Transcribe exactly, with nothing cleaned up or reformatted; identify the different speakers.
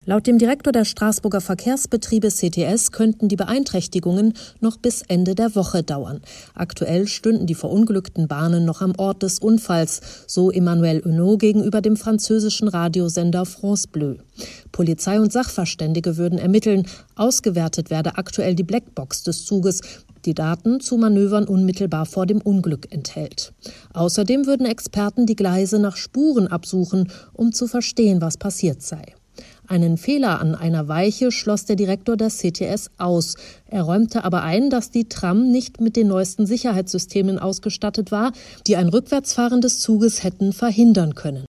Speaker 1: Laut dem Direktor der Straßburger Verkehrsbetriebe C T S könnten die Beeinträchtigungen noch bis Ende der Woche dauern. Aktuell stünden die verunglückten Bahnen noch am Ort des Unfalls, so Emmanuel Huneau gegenüber dem französischen Radiosender France Bleu. Polizei und Sachverständige würden ermitteln. Ausgewertet werde aktuell die Blackbox des Zuges, die Daten zu Manövern unmittelbar vor dem Unglück enthält. Außerdem würden Experten die Gleise nach Spuren absuchen, um zu verstehen, was passiert sei. Einen Fehler an einer Weiche schloss der Direktor der C T S aus. Er räumte aber ein, dass die Tram nicht mit den neuesten Sicherheitssystemen ausgestattet war, die ein Rückwärtsfahren des Zuges hätten verhindern können.